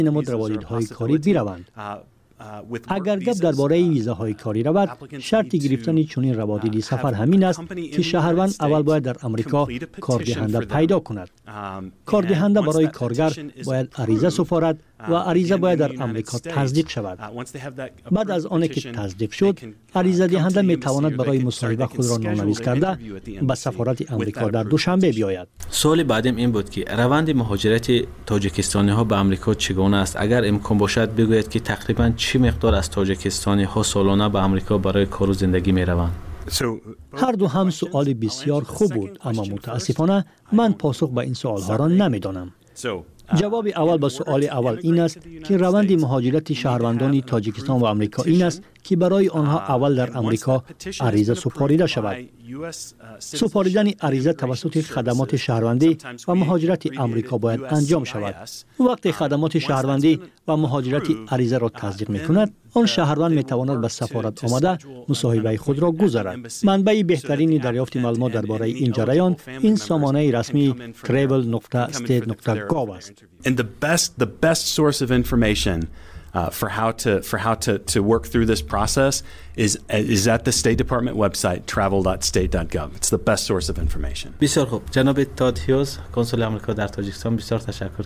نمود روادیدهای کاری بروند. اگر گپ درباره ویزاهای کاری رود، شرط گرفتن چنین روادیدی سفر همین است که شهروند اول باید در امریکا کاردهنده پیدا کند. کاردهنده برای کارگر باید عریضه سپارد و عریضه باید در امریکا تصدیق شود. بعد از آنکه که تصدیق شد، عریضه دهنده می تواند برای مصاحبه خود را نامنویس کرده به سفارت امریکا در دوشنبه بیاید. سوال بعدیم این بود که روند مهاجرت تاجیکستانی ها به امریکا چگونه است؟ اگر امکان باشد بگویید که تقریبا چه مقدار از تاجیکستانی ها سالانه به امریکا برای کار و زندگی می روند؟ هر دو هم سوال بسیار خوب بود، اما متاسفانه من پاسخ به این سوال ها را نمیدانم. جواب اول به سوال اول این است که روند مهاجرت شهروندان تاجیکستان و امریکا این است که برای آنها اول در امریکا عریضه سپاریده شود. سپاریدن عریضه توسط خدمات شهروندی و مهاجرت امریکا باید انجام شود. وقتی خدمات شهروندی و مهاجرت عریضه را تصدیق می‌کند، آن شهروند می‌تواند به سفارت آمده مصاحبه خود را گزارد. منبع بهترین دریافت معلومات درباره این جریان این سامانه رسمی travel.state.gov است. And the best source of information for how to work through this process is at the State Department website travel.state.gov. It's the best source of information. بسیار خوب. جناب تاد هیوز، کنسول آمریکا در تاجیکستان، بسیار تشکر.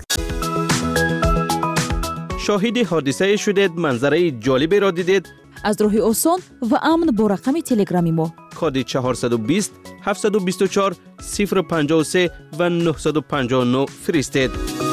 شاهد حادثه شدید، منظره جالبی را دیدید؟ از راه آسان و امن با رقم تلگرامی ما کد 420 724 053 و 959 فرستید.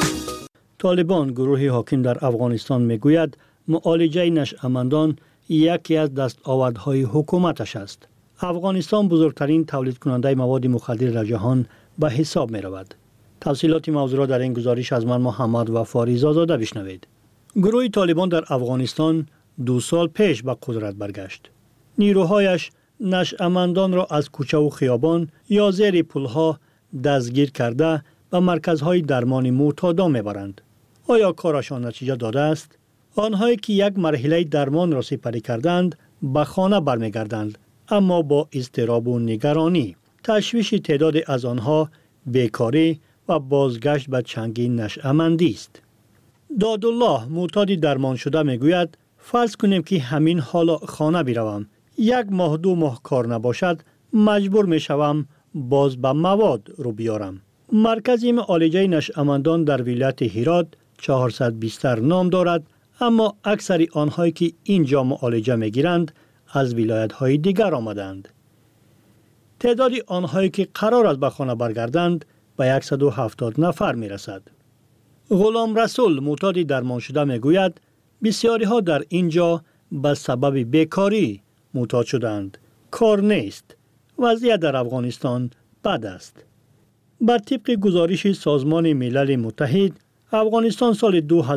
طالبان، گروه حاکم در افغانستان، میگوید معالجه نشأمندان یکی از دستاوردهای حکومتش است. افغانستان بزرگترین تولید کننده مواد مخدر در جهان به حساب می رود. تفصیلات موضوع را در این گزارش از من محمد وفاری زاده بشنوید. گروه طالبان در افغانستان 2 سال پیش به قدرت برگشت. نیروهایش نشأمندان را از کوچه و خیابان یا زیر پلها دستگیر کرده به مرکزهای درمان معتادان میبرند. آیا کارشان نتیجه داده است؟ آنهایی که یک مرحله درمان را سپری کردند به خانه برمیگردند، اما با اضطراب و نگرانی. تشویش تعداد از آنها بیکاری و بازگشت به چنگی نشأمندی است. دادالله، معتاد درمان شده، میگوید فرض کنیم که همین حالا خانه بروم، 1 ماه 2 ماه کار نباشد، مجبور میشوم باز به مواد رو بیارم. مرکز معالجه نشأمندان در ولایت هرات 400 بستر نام دارد، اما اکثر آنهایی که اینجا معالجه میگیرند از ولایت‌های دیگر آمدند. تعداد آنهایی که قرار است به خانه برگردند به 170 نفر میرسد. غلام رسول، معتاد درمان شده، میگوید بسیاری ها در اینجا به سبب بیکاری معتاد شدند. کار نیست. وضعیت در افغانستان بد است. بر طبق گزارش سازمان ملل متحد، افغانستان سال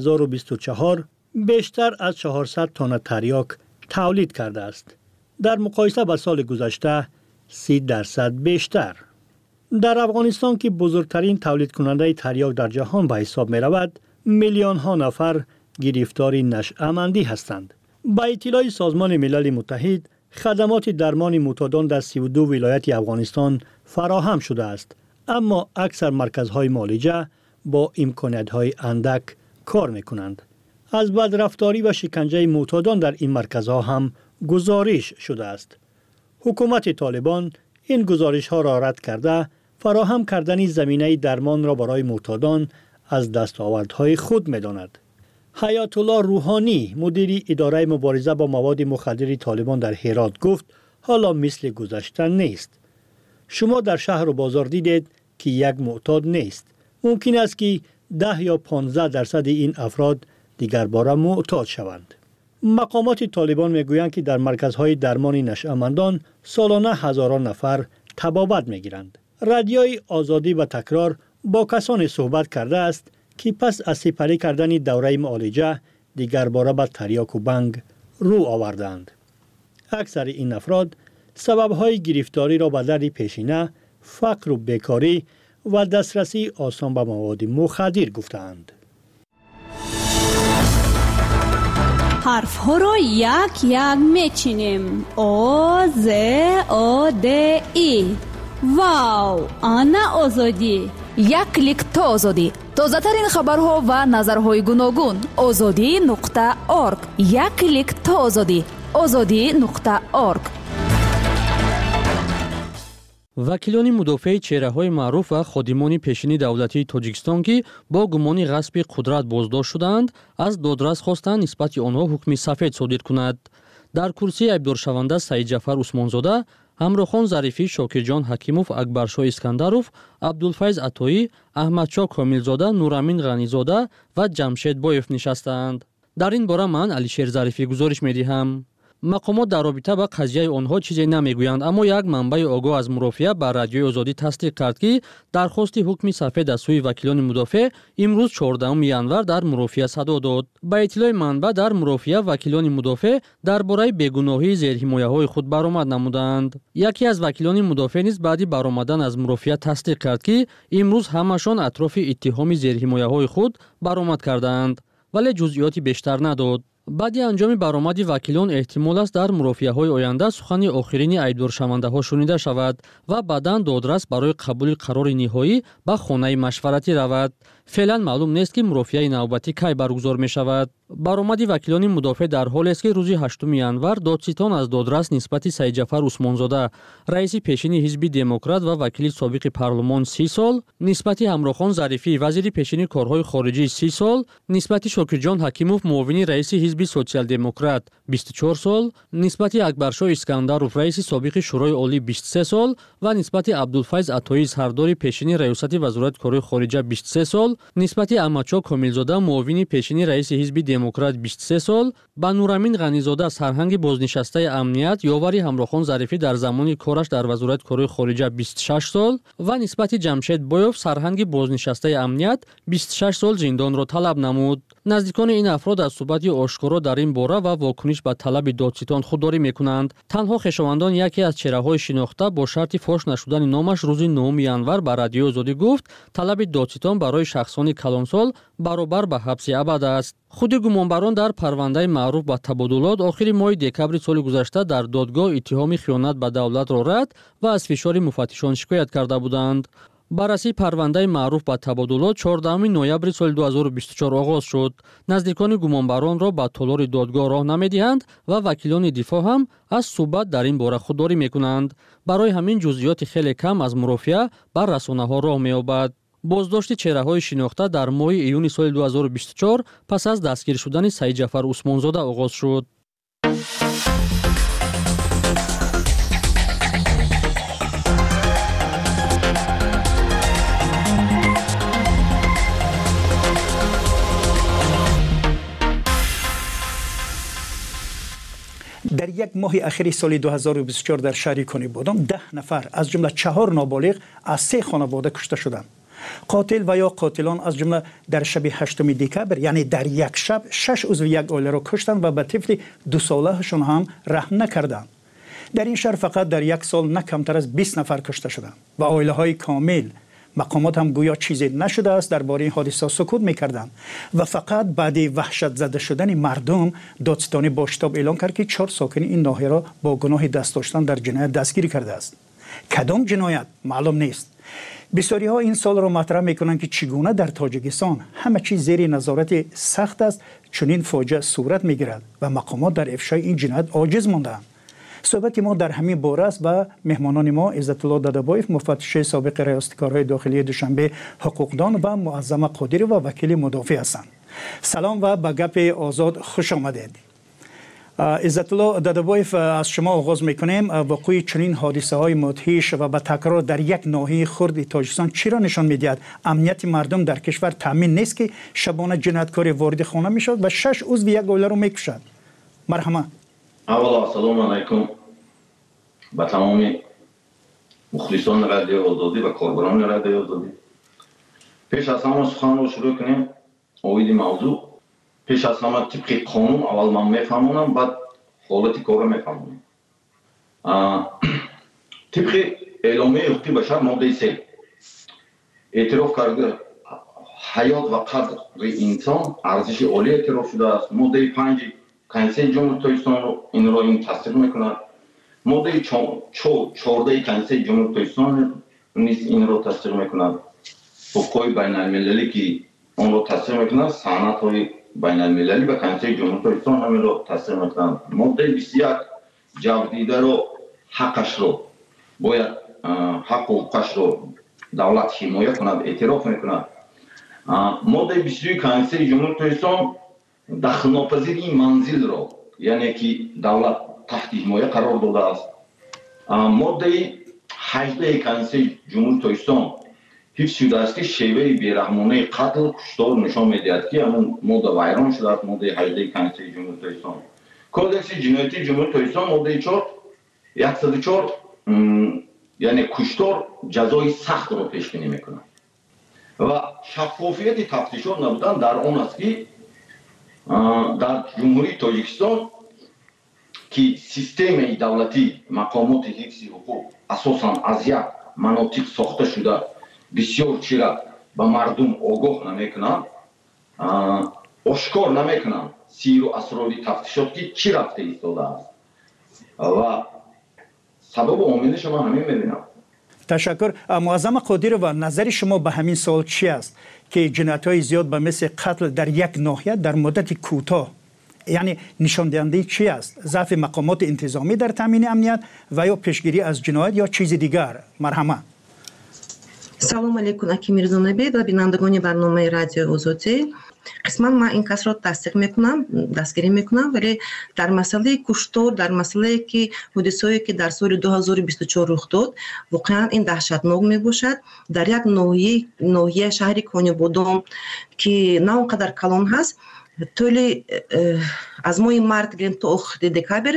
2024 بیشتر از 400 تن تریاک تولید کرده است. در مقایسه با سال گذشته 30% بیشتر. در افغانستان که بزرگترین تولید کننده تریاک در جهان به حساب می رود، میلیون ها نفر گرفتار نشأمندی هستند. با اطلاع سازمان ملل متحد، خدمات درمان معتادان در 32 ولایت افغانستان فراهم شده است، اما اکثر مرکزهای معالجه با امکانات‌های اندک کار می‌کنند. از بدرفتاری و شکنجه معتادان در این مرکزها هم گزارش شده است. حکومت طالبان این گزارش‌ها را رد کرده، فراهم کردن زمینه درمان را برای معتادان از دستاوردهای خود می‌داند. حیات الله روحانی، مدیر اداره مبارزه با مواد مخدر طالبان در هرات، گفت حالا مثل گذشته نیست. شما در شهر و بازار دیدید که یک معتاد نیست. ممکن است که 10 یا 15% این افراد دیگر باره معتاد شوند. مقامات طالبان میگویند که در مرکزهای درمان نشأمندان سالانه هزاران نفر تبابت میگیرند. رادیوی آزادی و تکرار با کسانی صحبت کرده است که پس از سپری کردن دوره معالجه دیگر باره به تریاک و بنگ رو آوردند. اکثر این افراد سبب‌های گرفتاری را به درد پیشینه، فقر و بیکاری و دسترسی آسان به مواد مخدر گفتند. حرف‌ها را یک یک میچینیم. آ ز آ د ای. واو، آنا آزادی. یک کلیک تا آزادی. تازه‌ترین خبرها و نظرهای گوناگون. azadi.org. یک کلیک تا آزادی. azadi.org. وکیلان مدافع چهره‌های معروف و خادمان پیشین دولتی تاجیکستان که با گمان غصب قدرت بازداشت شدند، از دادرس خواستند نسبت آنها حکم سفید صادر کند. در کرسی عیبدارشونده سعید جعفر عثمانزاده، ҳамрохон зарифӣ, шокирҷон ҳакимов, акбаршоҳ искандаров, абдулфайз атоӣ, аҳмадшоҳ комилзода, нурамин ғанизода ва ҷамшед боев нишастаанд. дар ин бора ман алишер зарифӣ гузориш медиҳам. мақомот дар робита ба қазияи онҳо чизе намегӯянд, аммо як манбаи огоҳ аз мурофиа ба радиои озодӣ тасдиқ кард ки дархости ҳукми сафед аз сӯи вакилони мудофеъ имрӯз 14 январ дар мурофиа садо дод. ба иттилои манба, дар мурофиа вакилони мудофеъ дар бораи бегуноҳии зерҳимояҳои худ баромад намуданд. яке аз вакилони мудофеъ низ баъди баромадан аз мурофиа тасдиқ кард ки имрӯз ҳамашон атрофи иттиҳоми зерҳимояҳои худ баромад карданд, вале ҷузъиёти бештар надод. баъди анҷоми баромади вакилон эҳтимол аст дар мурофиаҳои оянда сухани охирини айбдоршавандаҳо шунида шавад ва баъдан додрас барои қабули қарори ниҳоӣ ба хонаи машваратӣ равад. феълан маълум нест ки мурофиаи навбатӣ кай баргузор мешавад. баромади вакилони мудофеъ дар ҳолест ки рӯзи 8 январ додситон аз додрас нисбати Саидҷафар Усмонзода, раиси пешини ҳизби демократ ва вакили собиқи парлумон 30 сол, нисбати Ҳамрохон Зарифӣ, вазири пешини корҳои хориҷӣ 30 сол, нисбати Шокирҷон Ҳакимов, муовини раиси ҳизби социал-демократ 24 сол, нисбати Акбаршоҳ Искандаров, раиси собиқи шӯрои олӣ 23 сол ва нисбати Абдулфайз Атоӣ, сардори пешини раёсати вазорати корҳои хориҷа 23 сол, нисбати Аҳмадшоҳ Комилзода, муовини пешини раиси ҳизби демократ 23 сол, ба Нурамин Ғанизода, сарҳанги бознишастаи амният, ёвари Ҳамрохон Зарифӣ дар замони кораш дар вазорати корҳои хориҷа 26 сол ва нисбати Ҷамшед Боев, сарҳанги бознишастаи амният 26 сол зиндонро талаб намуд. наздикони ин афрод аз суҳбати ошкоро дар ин бора ва вокуниш ба талаби додситон худдорӣ мекунанд. танҳо хешовандон яке аз чеҳраҳои шинохта бо шарти фош нашудани номаш рӯзи 9 январ ба радиои озодӣ гуфт, талаби додситон барои шахсони калонсол баробар ба ҳабси абад аст. худи гумонбарон дар парвандаи маъруф ба табодулот охири моҳи декабри соли гузашта дар додгоҳ иттиҳоми хиёнат ба давлатро рад ва аз фишори муфаттишон шикоят карда буданд. баррасии парвандаи маъруф ба табодулот 14 ноябри соли 2024 оғоз шуд. наздикони гумонбаронро ба толори додгоҳ роҳ намедиҳанд ва вакилони дифоъ ҳам аз суҳбат дар ин бора худдорӣ мекунанд. барои ҳамин ҷузъиёти хеле кам аз мурофиа ба расонаҳо роҳ меёбад. боздошти чеҳраҳои шинохта дар моҳи июни соли 2024 пас аз дастгир шудани Саидҷафар Усмонзода оғоз шуд. در یک ماه اخیر سال 2024 در شهر کنی بودم 10 نفر از جمله 4 نابالغ از 3 خانواده کشته شدند. قاتل و یا قاتلان از جمله در شب 8 دکبر یعنی در یک شب 6 عضو یک عائله را کشتند و به طفل 2 سالهشان هم رحم نکردند. در این شهر فقط در یک سال نه کمتر از 20 نفر کشته شدند و عائله های کامل. مقامات هم گویا چیزی نشده است درباره این حادثه سکوت میکردند و فقط بعد وحشت زده شدن مردم دادستانی با شتاب اعلام کرد که 4 ساکن این ناحیه را با گناه دست داشتن در جنایت دستگیری کرده است. کدام جنایت معلوم نیست. بسیاری ها این سال را مطرح میکنند که چگونه در تاجیکستان همه چیز زیر نظارت سخت است، چنین فاجعه صورت میگیرد و مقامات در افشای این جنایت عاجز ماندند. صحبت ما در همین باره است و مهمانان ما عزت الله دادابایف، مفتش سابق ریاست کارهای داخلی دوشنبه حقوقدان و معظم قادری و وکیل مدافع هستند. سلام و به گپ آزاد خوش آمدید. عزت الله دادابایف، از شما آغاز میکنیم. وقوع چنین حادثه های مدهش و به تکرار در یک ناحیه خرد تاجیکستان چرا نشان میدهد امنیت مردم در کشور تامین نیست که شبانه جنایتکار وارد خانه میشود و 6 عضو یک عائله را میکشد؟ مرحبا. اولا سلام علیکم به تمام مخلصان رادیو آزادی و کاربران رادیو آزادی. پیش از همه سخن رو شروع کنیم اوید موضوع. پیش از همه طبق قانون اول من میفهمونم، بعد حالت کار رو میفهمونم. طبق اعلامیه حقوق بشر ماده 3 اعتراف کرده حیات و قدر انسان ارزش عالی اعتراف شده است. ماده 5 کنسل جمهوری تاجیکستان رو این تصدیق میکند. ماده 14 کنسل جمهوری تاجیکستان نیز این را تصدیق میکند. حقوق بین المللی که اون رو تصویر میکنن، سند های بین المللی و کنسول جمهوری اسلامی همین رو تصویر میکنن. ماده 21 جوابدیده رو حقش رو باید حق و حقوقش رو دولت حمایه کند، اعتراف میکند. ماده 22 کنسول جمهوری اسلامی دخل ناپذیر این منزل رو یعنی که دولت تحت حمایه قرار داده است. ماده 18 کنسول جمهوری اسلامی حفظ شده است که شیوه بیرحمانه قتل کشتار نشان میدهد که همون ماده ویران شده است. ماده 18 کنسول جمهوری اسلامی. کودکس جنایتی جمهوری اسلامی ماده 104 یعنی کشتار جزای سخت رو پیش بینی میکنه و شفافیت تفتیشات نبودن در آن است که در جمهوری تاجیکستان که سیستم دولتی مقامات حفظ حقوق اساساً از یک مناطق ساخته شده بسیار چیرا به مردم آگاه نمیکنند، آشکار نمیکنند سیر و اسرار تفتیشات که چی رفته ایستاده است و سبب عامل شما همین میبینم. تشکر. معظم قادر و نظر شما به همین سوال چی است که جنایت‌های زیاد به مثل قتل در یک ناحیه در مدت کوتاه یعنی نشان دهنده چی است؟ ضعف مقامات انتظامی در تامین امنیت و یا پیشگیری از جنایت یا چیز دیگر؟ مرحمت. سلام علیکم اکی میرزا نبید و بینندگان برنامه رادیو آزادی. قسما من این کس را تصدیق میکنم، دستگیری میکنم، ولی در مسئله کشتار، در مسئله که حادثه‌ای که در سال 2024 رخ داد واقعا این دهشتناک میباشد. در یک ناحیه شهر کانیبادام که نه اونقدر کلان هست، طول از ماه مارت گرفت تا آخر دکامبر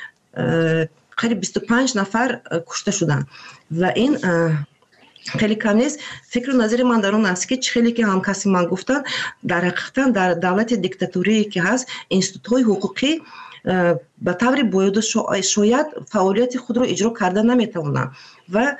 قریب 25 نفر کشته شدند و این خیلی کم نیست. فکر و نظر من در اون است که خیلی که هم کسی من گفتن در حقیقتا در دولت دیکتاتوری که هست انستیتوت های حقوقی به طور باید شاید فعالیت خود را اجرا کرده نمیتوانند و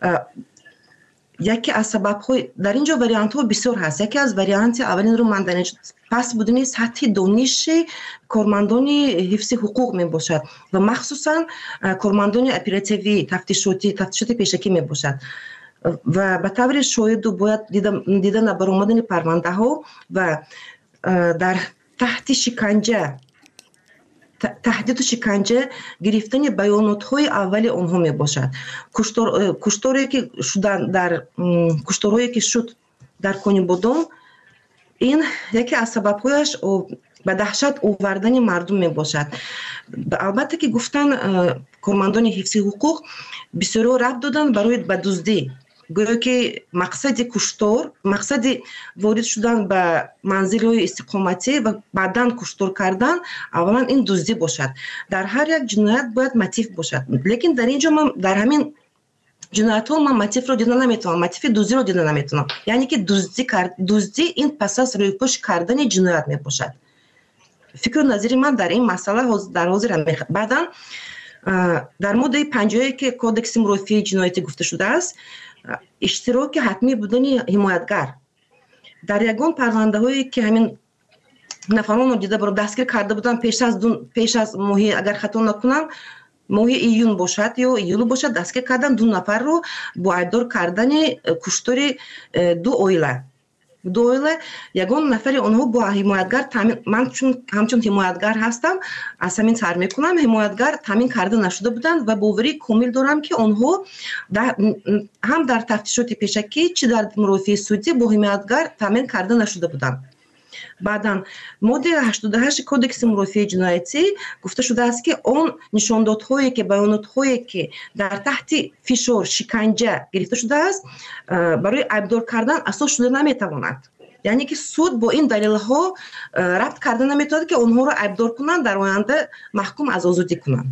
یکی از سبب های در اینجا وریانت ها بسیار هست. یکی از وریانت اولین رو من در پس بودن سطح دانش کارمندان حفظ حقوق می باشد و مخصوصا کارمندان اپراتیوی تفتیشات پیشکی می باشد و به طور شاید باید دیدن برآمدن پرونده ها و در تحت شکنجه تهدید و شکنجه گرفتن بیانات های اول آنها می باشد. کشتاری که شدن در کشتارهایی که شد در کانیبادام این یکی از سبب‌هایش به دهشت آوردن مردم می باشد. البته که گفتن کارمندان حفظ حقوق بسیار ربط دادن برای به دزدی، گویا که مقصد کشتار، مقصد وارد شدن به منزل‌های استقامتی و بعداً کشتار کردن اولا این دزدی باشد. در هر یک جنایت باید موتیف باشد، لیکن در اینجا من در همین جنایت ها من موتیف رو دیدن نمیتونم، موتیف دزدی رو دیدن نمیتونم. یعنی که دزدی این پس از رویپوش کردن جنایت می باشد. فکر و نظری من در این مسئله در حاضر میخواد. بعداً در ماده 50 که کودکس مرافعه جنایتی گفته شده است، اشتراک حتمی بودن حمایتگر در یگان پرونده هایی که همین نفران رو دیده برای دستگیر کرده بودن پیش از ماهی اگر خطا نکنم ماهی ایون باشد یا ایولو باشد دستگیر کردن 2 نفر رو با عیبدار کردن کشتار 2 عائله. یگان نفر آنها با حمایتگر من چون همچون حمایتگر هستم از همین سر میکنم حمایتگر تامین کرده نشده بودند و باوری کامل دارم که آنها هم در تفتیشات پیشکی چه در مرافعه سودی با حمایتگر تامین کرده نشده بودند. بعداً ماده 88 کودکس مرافعه جنایتی گفته شده است که آن نشاندادهایی که بیاناتهایی که در تحت فشار شکنجه گرفته شده است برای عیبدار کردن اساس شده نمیتواند. یعنی که سود با این دلیل ها ربط کردن نمیتواند که آنها را عیبدار کنند در آینده محکوم از آزادی کنند.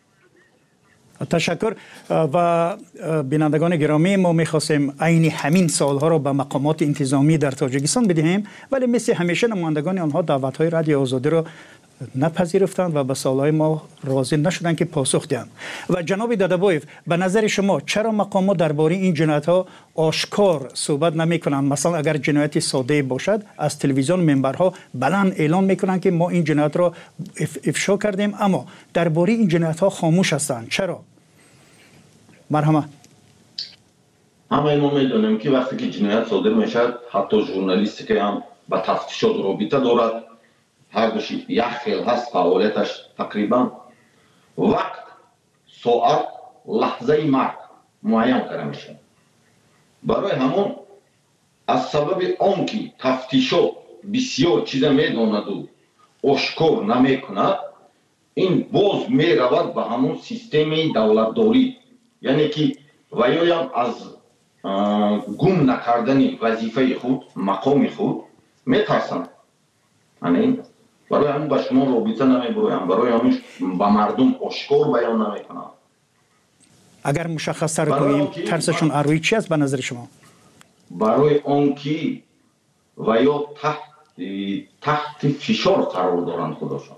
تشکر. و بینندگان گرامی ما می‌خواستیم عین همین سوال‌ها را به مقامات انتظامی در تاجیکستان بدهیم، ولی مثل همیشه نمایندگان آنها دعوت‌های رادیو آزادی را نپذیرفتند و به سوال‌های ما راضی نشدند که پاسخ دهند. و جناب دادابایف به نظر شما چرا مقامات درباره این جنایت‌ها آشکار صحبت نمی‌کنند؟ مثلا اگر جنایت ساده باشد از تلویزیون منبرها بلند اعلان می‌کنند که ما این جنایت را افشا کردیم، اما درباره این جنایت‌ها خاموش هستند. چرا؟ مرحبا. همه ما میدونیم که وقتی که جنایت صادر میشد حتی ژورنالیستی که هم با تفتیشات رابطه دارد هر دوشی یک خیل هست فعالیتش تقریبا وقت ساعت لحظه مرگ معین کرده میشه. برای همون از سبب آنکه تفتیشات بسیار چیز میداند و آشکار نمیکند این باز میرود به همون سیستم دولتداری، یعنی که ویایم از گم نکردن وظیفه خود مقام خود میترسند. یعنی برای همون به شما رابطه نمیبرویم، برای همون به مردم آشکار بیان نمیکنند. اگر مشخص تر کنیم ترسشون روی چی است به نظر شما؟ برای آنکه و یا تحت فشار قرار دارند خودشان.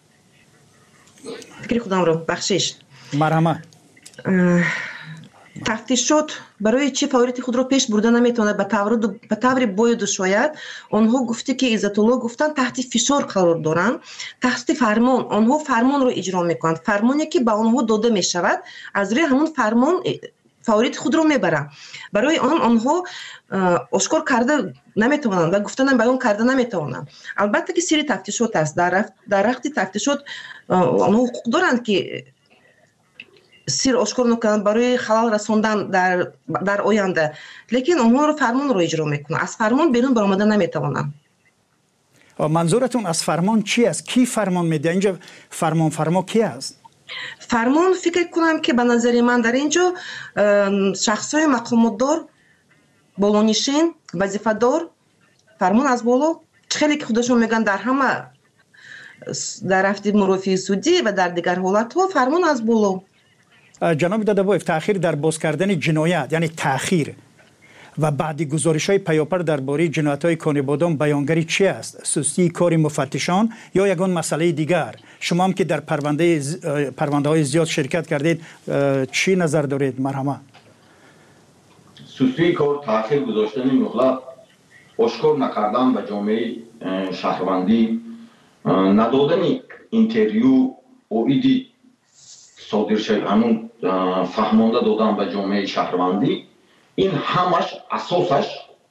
فکر خودم رو بخشش مرحمه تفتیشات برای چی فعالیت خود رو پیش برده نمیتونه به طور باید شاید آنها گفته که عزت الله گفتن تحت فشار قرار دارن، تحت فرمان آنها فرمان رو اجرا میکنند، فرمانی که به آنها داده میشود از روی همون فرمان فعالیت خود رو میبرن. برای آنها آشکار کرده نمیتونن و گفتن بیان کرده نمیتونن. البته که سری تفتیشات است، در وقت تفتیشات آنها حقوق دارند که سیر آشکار نکنند برای خلال رساندن در آینده، لیکن آنها رو فرمان رو اجرا میکنن، از فرمان بیرون برآمده نمیتوانند. منظورتون از فرمان چی است؟ کی فرمان میده؟ اینجا فرما کی است؟ فرمان فکر کنم که به نظر من در اینجا شخصای مقامات دار، بالانشین، وظیفه دار، فرمان از بالا خیلی که خودشون میگن در همه در رفت مرافع سودی و در دیگر حالت ها فرمان از بالا. جناب دادابایف، تأخیر در باز کردن جنایت یعنی تأخیر و بعدی گزارش‌های پیاپر درباره جنایت‌های کانیبادان بیانگری چی است؟ سستی کار مفتشان یا یگان مسئله دیگر؟ شما هم که در پرونده‌های زیاد شرکت کردید چی نظر دارید؟ مرحمه. سستی کار، تأخیر گذاشتن مطلق، آشکار نکردن به جامعه شهروندی، ندادن اینترویو و ایدی صادر شد، همون فهمانده دادن به جامعه شهروندی، این همش اساسش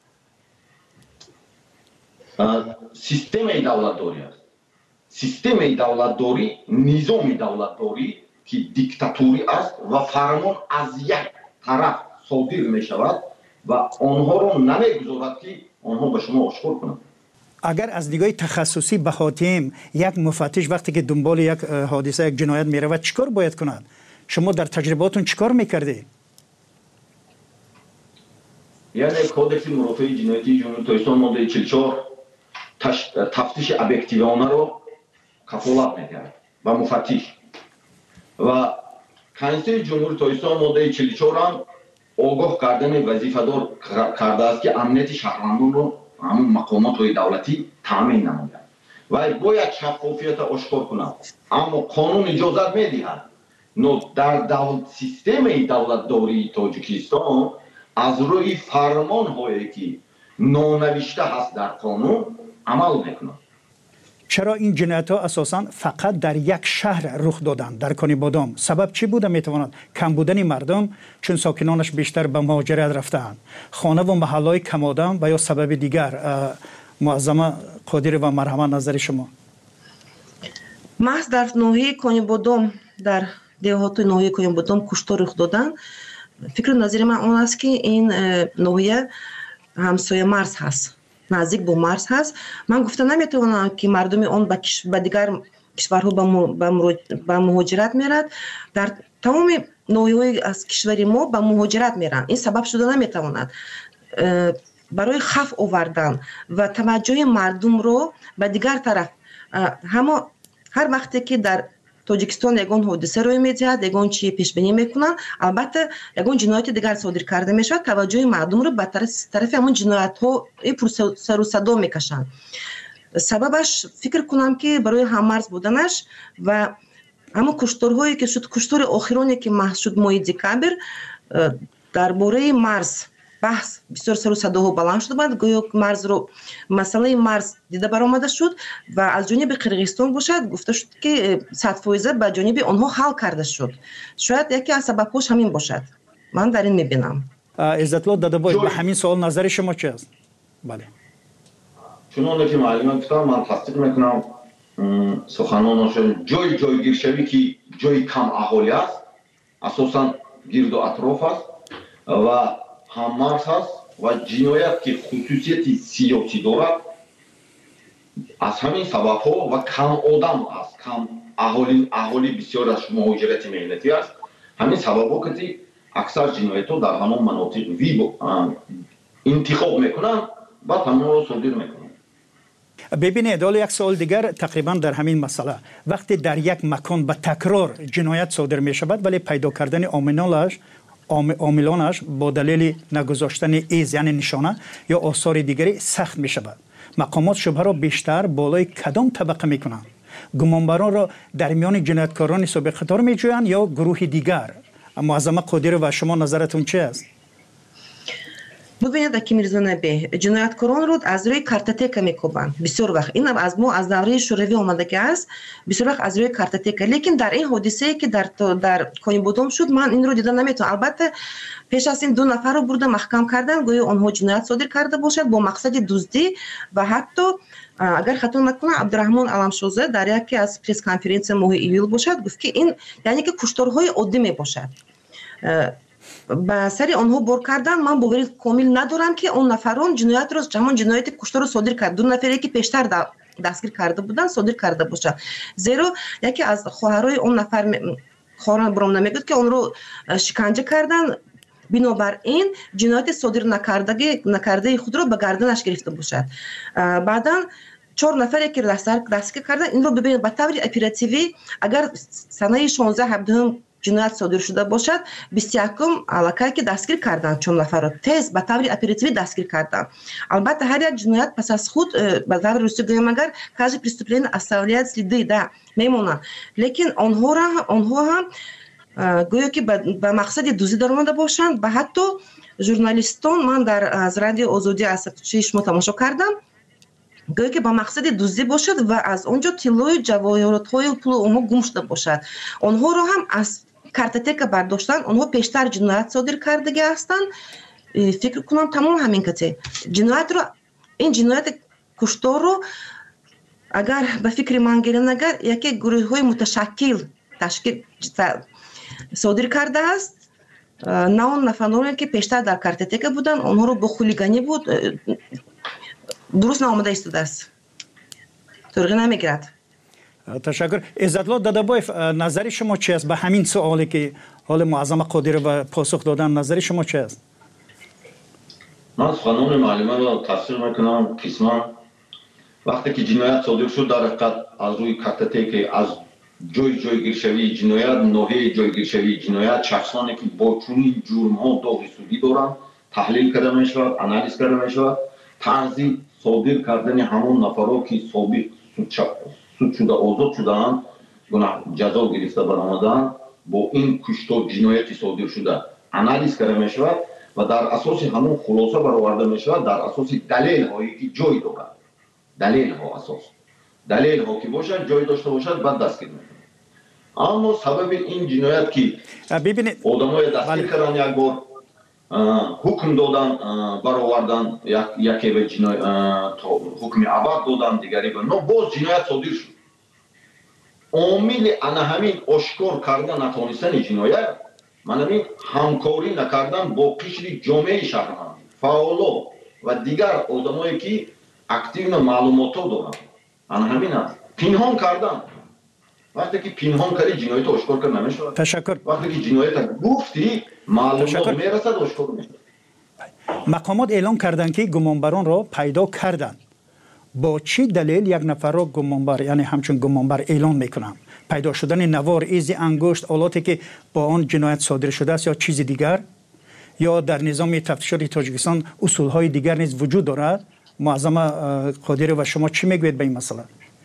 سیستم دولتداری است. سیستم دولتداری نظام دولتداری که دیکتاتوری است و فرمان از یک طرف صادر می شود و آنها رو نمیگذارد که آنها به شما آشکار کنند. اگر از نگاه تخصصی بخواتیم یک مفتش وقتی که دنبال یک حادثه یک جنایت می رود چیکار باید کند؟ شما در تجرباتون چیکار میکردید؟ یعنی کودکس مرافع جنایتی جمهوری تایستان ماده 44 تفتیش ابیکتیوانه رو کفالت میکرد و مفتش و کنسل جمهوری تایستان ماده 44 هم آگاه کردن وظیفه دار کرده است که امنیت شهروندان رو همون مقامات های دولتی تامین نماید و باید شفافیت آشکار کنند، اما قانون اجازت میدهد. در سیستم دولتداری تاجیکستان از روی فرمان هایی که نانوشته هست در قانون عمل میکنند. چرا این جنایت ها اساساً فقط در یک شهر رخ دادند، در کانیبادان؟ سبب چی بوده میتواند؟ کم بودن مردم، چون ساکنانش بیشتر به مهاجرت رفتند، خانه و محلهای کم آدم و یا سبب دیگر؟ معظمه قادری و مرحمه نظر شما. محض در ناحیه کانیبادان، در دهات ناحیه کانیبادان کشتار رخ دادن. فکر نظر من اون است که این ناحیه همسایه مرز هست، نزدیک به مرز هست. من گفتم نمیتونم که مردم اون به دیگر کشورها به مهاجرت میرد. در تمام ناحیه‌های از کشور ما به مهاجرت میرن. این سبب شده نمیتواند. برای خف آوردن و توجه مردم رو به دیگر طرف، هر وقتی که در تاجیکستان یگان حادثه روی می‌دهد، یگان چی پیش بینی میکنن، البته یگان جنایت دیگر صادر کرده میشه، توجه مردم رو به طرف همون جنایت ها پر سر و صدا میکشن. سببش فکر کنم که برای هممرز بودنش و همون کشتارهایی که شد، کشتار آخرانی که محض شد ماه دکامبر، درباره مرز بحث بسیار سر و صداها بلند شده بود. گویا مرز رو، مسئله مرز دیده برآمده شد و از جانب قرقیزستان باشد گفته شد که 100% به جانب آنها حل کرده شد. شاید یکی از سبب‌هاش همین باشد. من در این میبینم. عزتالله دادابای به همین سوال نظر شما چی است؟ بله چون که معلومات گفتم من تصدیق میکنم سخنانشون جای گیرشوی که جای کم اهالی است اساسا گرد و اطراف است و هم مرز است و جنایت که خصوصیت سیاسی دارد از همین سبب ها و کم آدم است کم اهالی بسیار از مهاجرت مهنتی است همین سبب ها که اکثر جنایت ها در همون مناطق وی انتخاب میکنن بعد همون رو صادر میکنن. ببینید حالا یک سوال دیگر تقریبا در همین مسئله وقتی در یک مکان به تکرار جنایت صادر می شود ولی پیدا کردن عاملانش با دلیل نگذاشتن ایز یعنی نشانه یا آثار دیگری سخت می شود مقامات شبهه را بیشتر بالای کدام طبقه می کنند گمانبران را در میان جنایتکاران سابق قطار می جویند یا گروه دیگر معظمه قادری و شما نظرتون چی است؟ ببینید که میرزا نبی جنایتکاران رو از روی کارتوتека میکوبند بسیار وقت این از ما از دوره شوروی آمده که است بسیار وقت از روی کارتوتeka لیکن در این حادثه که در کویمبودوم شد من این رو دیدن نمیتونم البته پیش از این 2 نفر رو برده محکم کردن گویا آنها جنایت صادر کرده باشد با مقصد دزدی و حتی اگر خطا نکنم عبدالرحمن علمشوزه در یکی از پرس کنفرانس ماه ایویل باشد گفت که این یعنی که کشتارهای عادی می باشد با سری آنها بار کردن من باوری کامل ندارم که اون نفران جنایت رو جهان جنایت کشتار رو صادر کرد 2 نفری که پیشتر دستگیر کرده بودن صادر کرده باشد زیرا یکی از خواهرای اون نفر خواهران برام نمیگفت که اون رو شکنجه کردن بنابراین جنایت صادر نکرده خود رو به گردنش گرفته باشد بعدا 4 نفری که دستگیر کردن این رو ببینید به طور اپراتیوی اگر سنه 16 17 جنایت صادر شده باشد 21 علاقه که دستگیر کردن 4 نفر رو تیز به طور اپراتیوی دستگیر کردن البته هر یک جنایت پس از خود به طور روسی گویم اگر каждое преступление оставляет следы да میمونن لیکن آنها هم گویا که به مقصد دزدی در اومده باشند به حتی ژورنالیستان من از رادیو آزادی از شما تماشا کردم گویا که با مقصد دزدی باشد و از اونجا طلای جواهرات‌های پول عمومی گم شده باشد آنها رو هم از کارتوتeka برداشتن آنها پیشتر جنایت صادر کرده هستند فکر کنم تمام همین کته جنایت رو این جنایت کشتار رو اگر به فکر من گیرن اگر یکی گروه‌های متشکل تشکیل صادر کرده است نه اون نفرانی که پیشتر در کارتوتeka بودن آنها رو با خولیگانی بود درست نامده ایستاده است طرقی نمیگیرد تشکر عزتالله دادابایف نظر شما چی است به همین سوالی که حال معظمه قادری و پاسخ دادن نظر شما چی است من قانون معلومه را تصدیق میکنم قسما وقتی که جنایت صادر شد در حقیقت از روی کارتوتeka از جایگیرشوی جنایت نوحه جایگیرشوی جنایت شخصانی که با چنین جرم ها داغ سودی دارند تحلیل کرده می شود آنالیز کرده می شود طرز صادر کردن همون نفرها که سابق سود شده آزاد شدند گناه جزا گرفته برآمدند با این کشتار جنایتی صادر شده آنالیز کرده می شود و در اساس همون خلاصه برآورده می شود در اساس دلیل هایی که جای دارد دلیل ها اساس دلیل ها که باشد جای داشته باشد بعد دستگیر میکنه اما سبب این جنایت که آدمای دستگیر کردن یک بار حکم دادن برآوردن یکی به حکم ابد دادن دیگری به نو باز جنایت صادر شد عامل انا همین آشکار کردن نتوانستن جنایت من همین همکاری نکردن با قشر جامعه شهروند فعالا و دیگر آدمایی که اکتیو معلومات دارن انا همین است پنهان کردن وقتی که پنهان کردی جنایت آشکار کرد نمیشه تشکر وقتی که جنایت گفتی معلومات میرسد آشکار میشه مقامات اعلام کردند که گمانبران را پیدا کردند با چی دلیل یک نفر را گمانبر یعنی همچون گمانبر اعلام میکنند پیدا شدن نوار ایزی انگشت آلاتی که با آن جنایت صادر شده است یا چیز دیگر یا در نظام تفتیشات تاجیکستان اصولهای دیگر نیز وجود دارد معظمه قادری و شما چی میگوید به این مسئله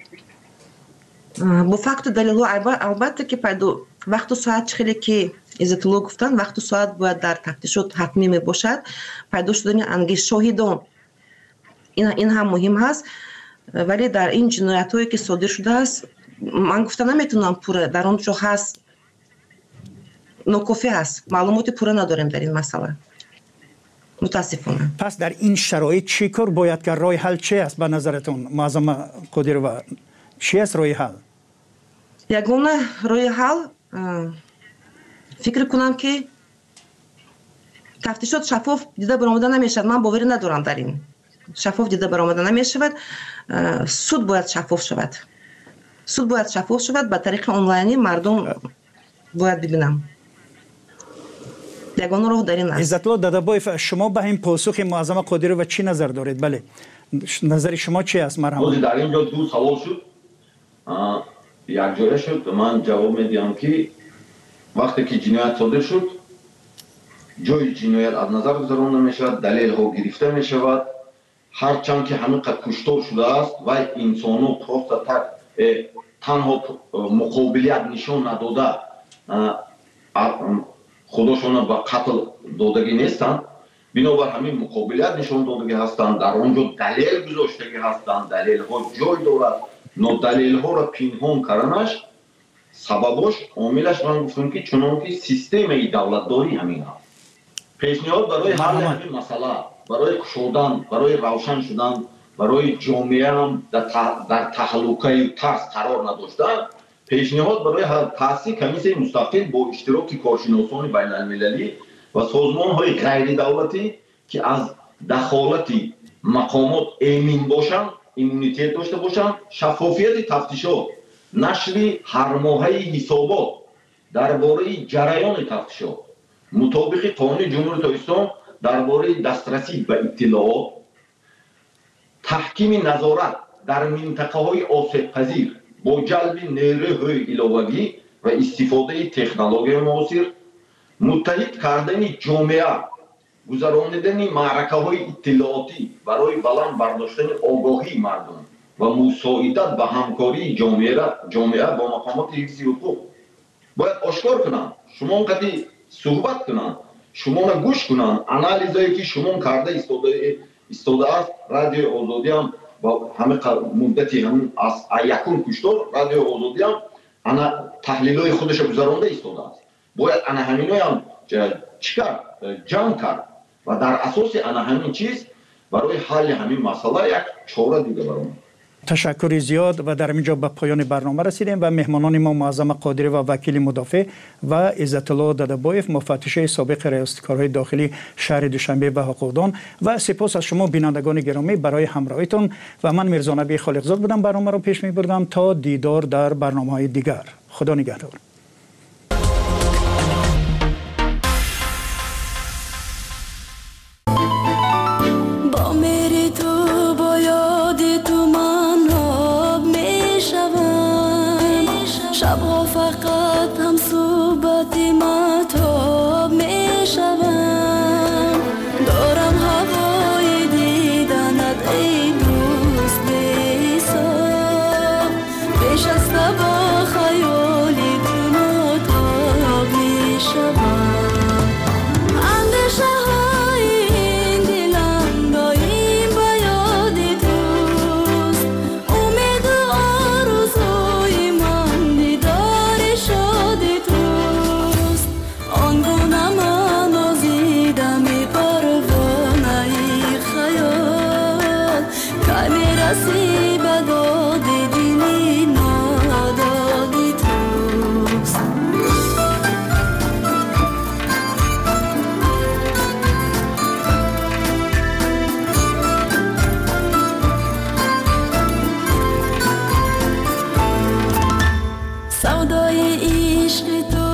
با فکت و دلیل البته که پیدا وقت و ساعت خیلی که عزتالله گفتن وقت و ساعت باید در تفتیشات حتمی می باشد پیدا شدن انگیز شاهدان این هم مهم هست ولی در این جنایت هایی که صادر شده است من گفتم نمیتونم پوره در آنجا هست نکوفی هست معلومات پوره نداریم در این مسئله متاسفانه. پس در این شرایط چی کار باید که راه حل چی است به نظرتون معظم قادر و چی است راه حل؟ یگانه راه حل فکر کنم که تفتیشات شفاف دیده برآمده نمیشد. من باوری ندارم در این. شفاف دیده برآمده نمیشود. سود باید شفاف شود. سود باید شفاف شود به طریق آنلاینی مردم باید ببینم. یگانه راه در این است. عزت الله دادابایف شما به این پاسخ معظم قادر و چی نظر دارید؟ بله نظر شما چی است؟ مرحبا. در اینجا دو سوال شد. یک جوره شد من جواب میدیم که وقتی که جنایت صادر شد جای جنایت از نظر گذرانده می شود، دلیل ها گرفته می شود، هرچند که همین قد کشتار شده است و انسانو پروستا تنها مقابلیت نشان نداده خودشون به قتل دادگی نیستند، بنابر همین مقابلیت نشان دادگی هستند، در آنجا دلیل گذاشتگی هستند، دلیل ها جای دارد، نو دلیل ها را پنهان کردنش سببش عاملش من گفتم که چون که سیستم دولتداری همین است. پیشنهاد برای حل همین مسئله، برای کشودن، برای روشن شدن، برای جامعه هم در تهلکه ترس قرار نداشتن، پیشنهاد برای تأسیس کمیسیون مستقل با اشتراک کارشناسان بین المللی و سازمان های غیر دولتی که از دخالت مقامات امین باشند، ایمنیتیت داشته باشند، شفافیت تفتیشات، نشر هر ماهه حسابات درباره جریان تفتیشات، مطابق قانون جمهوری اسلامی درباره دسترسی به اطلاعات، تحکیم نظارت در منطقه های آسیب پذیر با جلب نیروهای علاوه‌ای و استفاده تکنولوژی معاصر، متحد کردن جامعه، گذراندن معرکه های اطلاعاتی برای بلند برداشتن آگاهی مردم و مساعدت به همکاری جامعه با مقامات حفظ حقوق. باید آشکار کنند، شما اونقدر صحبت کنند، شما را گوش کنند، انالیزایی که شما کرده استاده است. رادیو آزادی هم با همه مدتی هم از یکون کشتار رادیو آزادی هم تحلیل‌های خودش گذرانده استاده است. باید انا همینای هم چیکار جمع کرد و در اساس انا همین چیز برای حل همین مسئله یک چاره دیگه برام. تشکر زیاد و در اینجا به پایان برنامه رسیدیم و مهمانان ما معظم قادری و وکیل مدافع و عزت الله دادابایف مفتش سابق ریاست کارهای داخلی شهر دوشنبه و حقوقدان و سپاس از شما بینندگان گرامی برای همراهیتون و من میرزا نبی خالقزاد بودم. برنامه رو پیش می‌بردم تا دیدار در برنامه‌های دیگر. خدا نگهدار. شبها فقط هم صحبت مهتاب می شوم، دارم هوای دیدنت ای دوست بی‌حساب، پیش از با خیالی تو مهتاب می شوم، اندیشه های این دلم دایم به یاد توست، امید و آرزوی من دیدار شادی توست، آنگونه من آزیدم پروانه خیال، که میرسی به داد دلی نادادی توست. سودای عشق تو